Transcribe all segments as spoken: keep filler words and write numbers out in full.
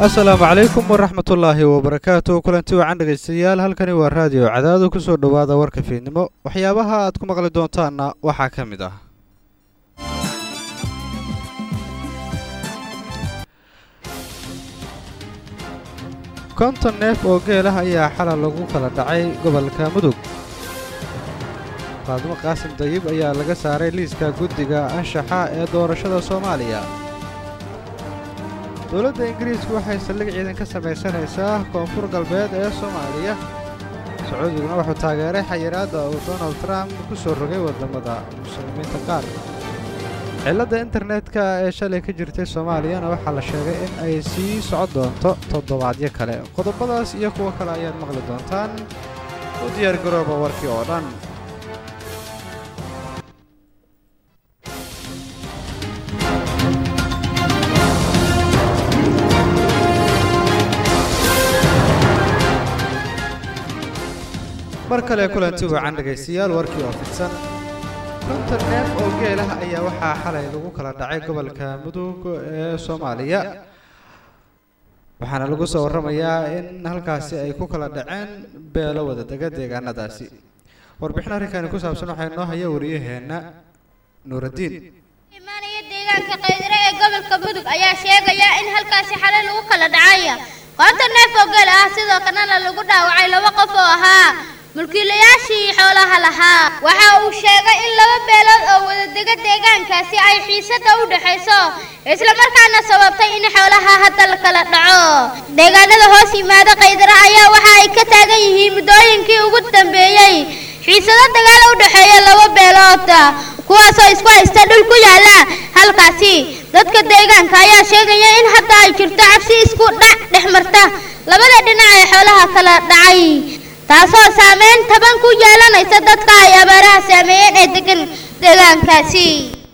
السلام عليكم ورحمة الله وبركاته. كلنتي وعن dhageystayaal halkani waa radio cadaado ku soo dhawaada warka fiidnimo waxyaabaha aad ku maqli doontaana waxa kamid ah konton neef oo geel ah ayaa xalal lagu kala dhacay gobolka Mudug. Faadimo Qaasim Dayib ayaa laga saaray liiska guddiga anshaxa ee doorashada Soomaaliya. dowladda Ingiriisku waxay saldhig ciidan ka samaysanaysaa koonfur galbeed ee Soomaaliya. Sacuudiguna wuxuu taageeray xayiraadda uu Donald Trump ku soo rogay wadamada muslimiinta qaar. cilada internetka ee shalay ka jirtay Soomaaliyana waxa la sheegay in ay sii socod doonto toddobaadyo kale. Qodobadaas iyo kuwa kale ayaad maqli doontaan. U diyaar garooba warkii oo dhan. markale kulanti wacan dhageystayaal warkii oo fidsan konton neef oo geel ah ayaa waxaa xalay lagu kala dhacay gobolka Mudug ee Soomaaliya waxaana lagu soo waramayaa in halkaasi ay ku kala dhaceen beelo wada degan deegaanadaasi warbixin arrinkan ku saabsan waxa inoo haya wariyaheena Nuuraddiin imaanaya deegaanka qaydare ee gobolka Mudug ayaa sheegaya in halkaasi xalay lagu kala dhacay konton neef oo geel ah sidoo kalena lagu dhaawacay laba qof oo ahaa mulkiilayaashii xoolaha lahaa waxa uu sheegay in laba beelood oo wada degan deegaankaasi ay xiisada u dhaxayso isla markaana sababtay in xoolaha hadda la kala dhaco deegaanada hoos yimaada qaydara ayaa waxa ay ka taagan yihiin muddooyinkii ugu dambeeyay xiisada dagaal u dhaxeeya laba beelood kuwaas oo isku haysta dhul ku yaala halkaasi dadka deegaanka ayaa sheegaya in hadda ay jirto cabsi isku dhac dhexmarta labada dhinac ee xoolaha kala dhacay taasoo saameyn taban ku yeelanaysa dadka ay abaaraha saameeyeen ee degan deegaankaasi.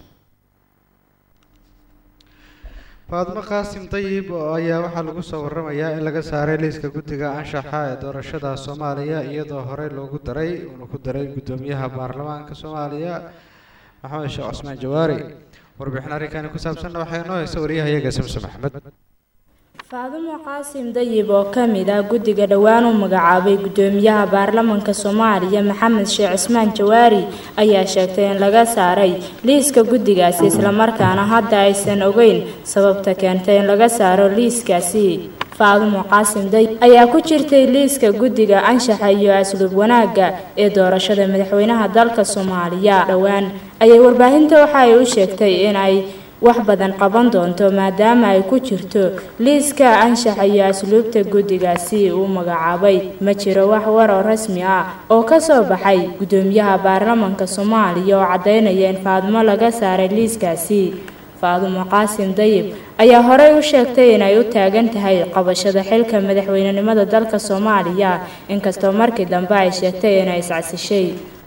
Faadimo Qaasim Dayib ayaa waxaa lagu soo waramayaa in laga saaray liiska guddiga anshaxa ee doorashada Soomaaliya iyadoo hore loogu daray uu ku daray gudoomiyaha baarlamaanka Soomaaliya Maxamed Sheekh Cusmaan Jawaari. warbixin arrinkan ku saabsan waxay noo haysaa wariyahayaga Samsom Axmed. Faadimo Qaasim Dayib oo kamid ah guddiga dhawaan u magacaabay gudoomiyaha baarlamaanka Soomaaliya Maxamed Sheekh Cusmaan Jawaari ayaa sheegtay in laga saaray liiska guddigaasi isla markaana hadda aysan ogeyn sababta keentay in laga saaro liiskaasi. Faadimo Qaasim Dayib ayaa ku jirtay liiska guddiga anshaxa iyo asluub wanaaga ee doorashada madaxweynaha dalka Soomaaliya. dhawaan ayay warbaahinta waxa ay u sheegtay in ay wax badan qaban doonto maadaama ay ku jirto liiska anshaxa iyo asluubta guddigaasi uu magacaabay. ma jiro wax war oo rasmi ah oo ka soo baxay gudoomiyaha baarlamaanka Soomaaliya oo cadeynaya in Faadimo laga saaray liiskaasi. Faadimo Qaasim Dayib ayaa hore u sheegtay in ay u taagan tahay qabashada xilka madaxweynenimada dalka Soomaaliya inkastoo markii dambe ay sheegtay in ay iscasishay.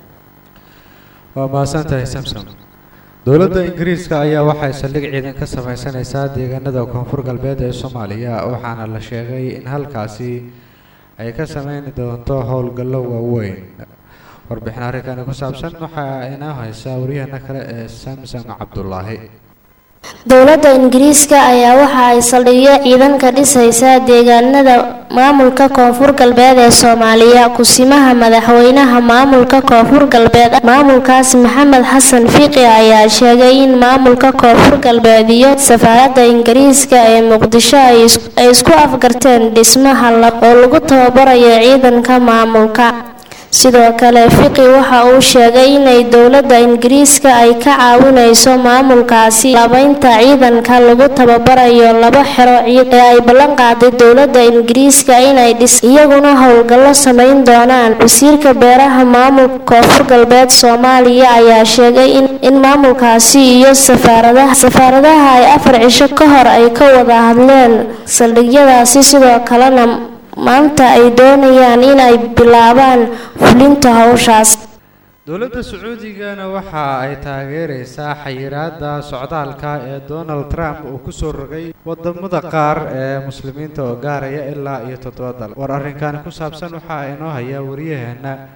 waa maasantahay Samsom. dowladda Ingiriiska ayaa waxay saldhig ciidan ka samaysanaysaa deegaanada koonfur galbeed ee Soomaaliya waxaana la sheegay in halkaasi ay ka sameyn doonto howlgallo waaweyn. warbixin arrinkan ku saabsan waxa inoo haysaa wariyahana kale ee Samsom Cabdullaahi. dowladda Ingiriiska ayaa waxa ay saldhigyo ciidan ka dhisaysaa deegaanada maamulka koonfur galbeed ee Soomaaliya. kusimaha madaxweynaha maamulka koonfur galbeed maamulkaas Maxamed Xasan Fiqi ayaa sheegay in maamulka koonfur galbeed iyo safaaradda Ingiriiska ee Muqdisho ay isku afgarteen dhismaha oo lagu tababarayo ciidanka maamulka. sidoo kale Fiqi waxa uu sheegay in ay dowladda Ingiriiska ay ka caawinayso maamulkaasi labaynta ciidanka lagu tababarayo laba xero ciid ee ay ballan qaaday dowladda Ingiriiska in ay dhis iyaguna howlgallo sameyn doonaan. wasiirka beeraha maamulka koonfur galbeed Soomaaliya ayaa sheegay in in maamulkaasi iyo safaaradaha safaaradaha ay afar cisho ka hor ay ka wada hadleen saldhigyadaasi sidoo kalena maanta ay doonayaan in ay bilaabaan fulinta hawshaas. dowladda Sacuudigana waxa ay taageeraysaa xayiraadda socdaalka ee Donald Trump uu ku soo rogay wadamada qaar ee muslimiinta oo gaaraya ilaa iyo toddoba dal. war arrinkan ku saabsan waxa inoo haya wariyaheena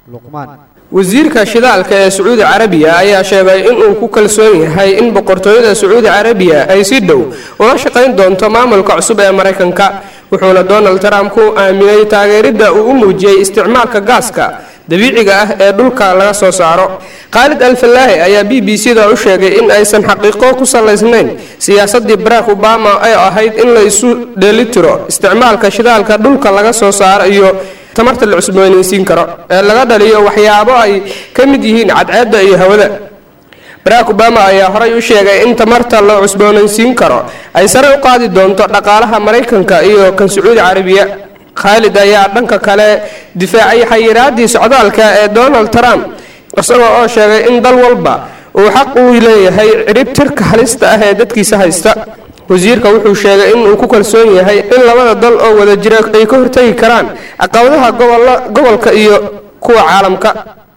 luqmaan. wasiirka shidaalka ee Sacuudi Carabiya ayaa sheegay in uu ku kalsoon yahay in boqortooyada Sacuudi Carabiya ay si dhow ula shaqayn doonto maamulka cusub ee Mareykanka wuxuuna Donald Trump ku aaminay taageerada uu u muujiyay isticmaalka gaaska dabiiciga ah ee dhulka laga soo saaro. Khalid Al-Falahi ayaa B B C da u sheegay in aysan xaqiiqo ku salaysnayn siyaasadii Barack Obama ay ahayd in la isu dheelitiro isticmaalka shidaalka dhulka laga soo saaro iyo tamarta la cusboonaysiin karo ee laga dhaliyo waxyaabo ay ka mid yihiin cadceedda iyo hawada. Barack Obama ayaa horay u sheegay in tamarta la cusboonaysiin karo ay sare u qaadi doonto dhaqaalaha Mareykanka iyo kan Sacuudi Carabiya. Khalid ayaa dhanka kale difaacay xayiraadii socdaalka ee Donald Trump isagoo oo sheegay in dal walba uu xaq u leeyahay ciribtirka halista ah ee dadkiisa haysta. wasiirka wuxuu sheegay in uu ku kalsoon yahay in labada dal oo wada jira ay ka hortagi karaan caqabadaha gobolka iyo kuwa caalamka.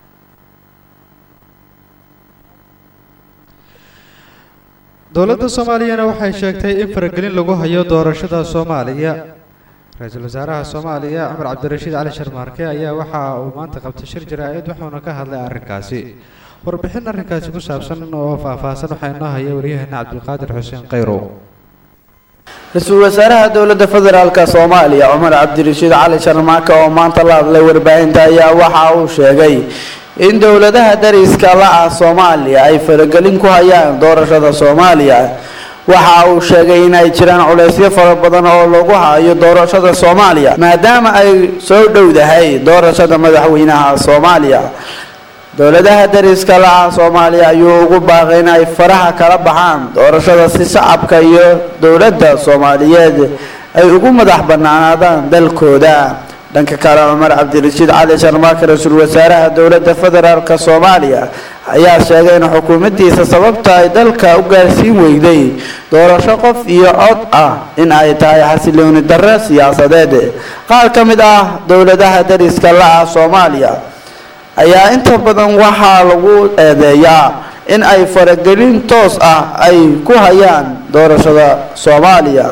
dowladda Soomaaliyana waxay sheegtay in faragelin lagu hayo doorashada Soomaaliya. Ra'iisul Wasaaraha Soomaaliya Cumar Cabdirashiid Cali Sharmaarke ayaa waxa uu maanta qabtay shir jaraa'id wuxuuna ka hadlay arrinkaasi. warbixin arrinkaasi ku saabsan oo faahfaahsan waxaa inoo haya wariyaheena Cabdulqaadir Xuseen Qayrow. Ra'iisul Wasaaraha Dowladda Federaalka Soomaaliya Cumar Cabdirashiid Cali Sharmaarke oo maanta la hadlay warbaahinta ayaa waxa uu sheegay in dowladaha dariska la ah Soomaaliya ay faragelin ku hayaan doorashada Soomaaliya. waxa uu sheegay in ay jiraan culeysyo fara badan oo lagu hayo doorashada Soomaaliya maadaama ay soo dhowdahay doorashada madaxweynaha Soomaaliya. dowladaha dariska la ah Soomaaliya ayuu ugu baaqay in ay faraha kala baxaan doorashada si shacabka iyo dowladda Soomaaliyeed ay ugu madax banaanaadaan dalkooda. dhanka kale Cumar Cabdirashiid Cali Sharmaarke Ra'iisul Wasaaraha Dowladda Federaalka Soomaaliya ayaa sheegay in xukuumaddiisa sababta ay dalka u gaarsiin weyday doorasho qof iyo cod ah in ay tahay xasilooni darro siyaasadeed. qaar ka mid ah dowladaha dariska la ah Soomaaliya ayaa inta badan waxaa lagu eedeeyaa in ay faragelin toos ah ay ku hayaan doorashada Soomaaliya.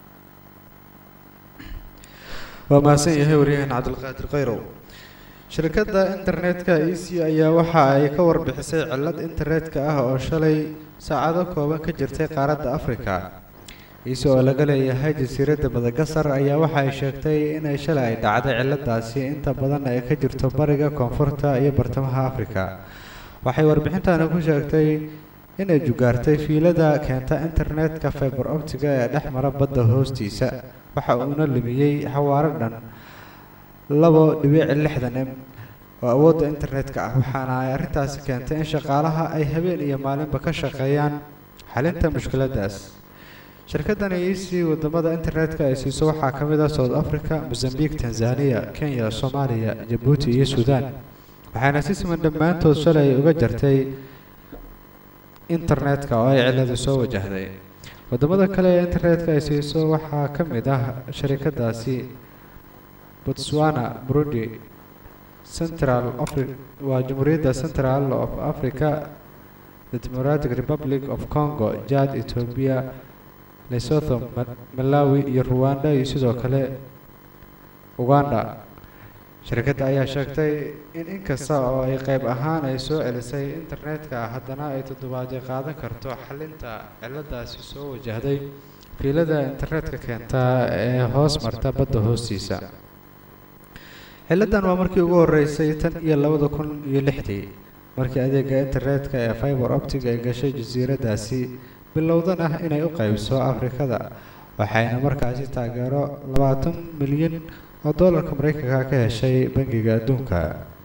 waa mahadsan yahay wariyaheena Cabdulqaadir Qayrow. shirkadda internetka E C ayaa waxa ay ka warbixisay cillad internetka ah oo shalay saacado kooban ka jirtay qaaradda Afrika. E C oo laga leeyahay jasiiradda Madagascar ayaa waxa ay sheegtay in ay shalay ay dhacday cilladaasi inta badan ay ka jirto bariga koonfurta iyo bartamaha Afrika. waxay warbixintaani ku sheegtay in ay jugaartay fiilada keenta internetka fiber optiga ee dhex mara badda hoostiisa. waxa uuna lumiyay xawaaro dhan labo dhibic lixdan m oo awoodda internetka ah waxaana ay arrintaasi keentay in shaqaalaha ay habeen iyo maalinba ka shaqeeyaan xalinta mushkiladaas. shirkaddan E C wadamada internetka ay siiso waxaa ka mid ah South Africa, Mozambique, Tanzania, Kenya, Soomaaliya, Djibouti iyo Suudaan. waxaana si siman dhammaantood shalay uga jartay internetka oo ay cilladu soo wajahday. wadamada kale ee internetka ay siiso waxaa ka mid ah shirkadaasi Botswana, Burundi, Central Africa waa Jamhuuriyadda Central of Africa, the Democratic Republic of Congo, Chad, Ethiopia, Lesotho, Malawi iyo Rwanda iyo sidoo kale Uganda. shirkadda ayaa sheegtay in inkasta oo ay qayb ahaan ay soo celisay internetka haddana ay toddobaadyo qaadan karto xalinta cilladaasi soo wajahday fiilada internetka keenta ee hoos marta badda hoostiisa. cilladan waa markii ugu horeysay tan iyo labada kun iyo lixdii markii adeega internetka ee fiber optic ay gashay jasiiraddaasi bilowdan ah inay u qaybiso Afrikada waxayna markaasi taageero labaatan milyan oo doolarka Mareykanka ka heshay bangiga adduunka.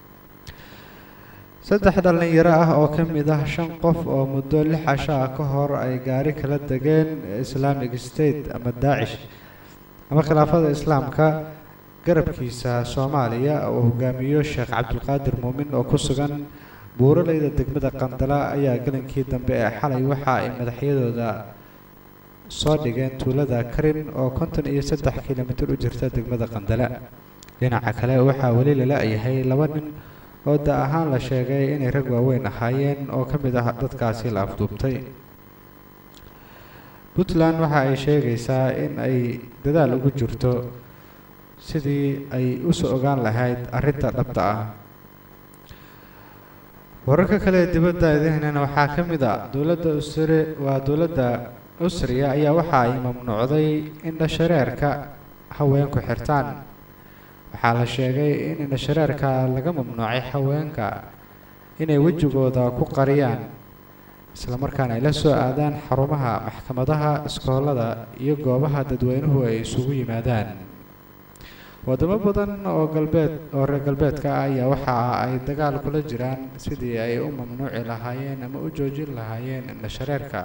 saddex dhalinyaro ah oo ka mid ah shan qof oo muddo lix casho ah ka hor ay gaari kala degeen Islamic State ama Daesh ama khilaafada Islaamka garabkiisa Soomaaliya oo hogaamiyo Sheekh Cabdulqaadir Muumin oo ku sugan buuraleyda degmada Qandala ayaa galankii dambe ee xalay waxa ay madaxyadooda soo dhigeen tuulada Karin oo konton iyo saddex kiiloomitir u jirta degmada Qandala. dhinaca kale waxaa weli la leeyahay laba nin oo da ahaan la sheegay inay rag waaweyn ahaayeen oo ka mid ah dadkaasi la afduubtay. Puntland waxa ay sheegaysaa in ay dadaal ugu jirto sidii ay u soo ogaan lahayd arrinta dhabta ah wararka kale ee dibadda idaynana waxaa ka mid ah dowladda usri waa dowladda Austria ayaa waxa ay mamnuucday in dhashareerka haweenku xirtaan. waxaa la sheegay in indhashareerka laga mamnuucay haweenka inay wejigooda ku qariyaan isla markaana ay la soo aadaan xarumaha maxkamadaha iskoolada iyo goobaha dadweynuhu ay isugu yimaadaan. wadamo badan oo galbeed oo reer galbeedka ah ayaa waxa ay dagaal kula jiraan sidii ay u mamnuuci lahaayeen ama u joojin lahaayeen indhashareerka.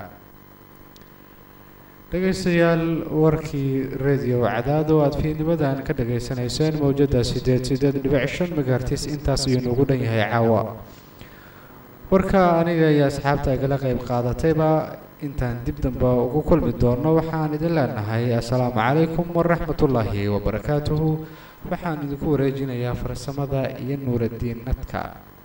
dhegaystayaal warkii radio cadaado aad fiidnimadan ka dhageysanayseen mowjada sideed sideed dhibic shan megahertz intaas ayuu noogu dhan yahay caawa. warka aniga iyo asxaabta igala qayb qaadatayba intaan dib dambe ugu kulmi doono waxaan idin leenahay assalaamu calaykum waraxmatullaahi wabarakaatuhu. waxaan idinku wareejinayaa farsamada iyo nuuraddiin nadka.